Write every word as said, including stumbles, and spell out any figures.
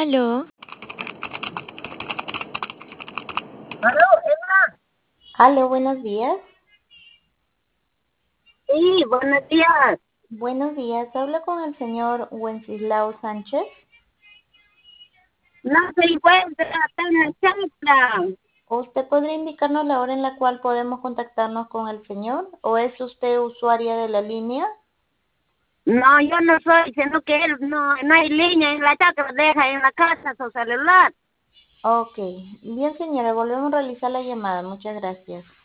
Aló, Aló, Emma. Aló, buenos días. Sí, buenos días. Buenos días. Hablo con el señor Wenceslao Sánchez. No se encuentra, está en la chacra. ¿Usted podría indicarnos la hora en la cual podemos contactarnos con el señor? ¿O es usted usuaria de la línea? No, yo no soy, sino que él no, no hay línea en la chacra, deja en la casa su celular. Ok. Bien, señora, volvemos a realizar la llamada. Muchas gracias.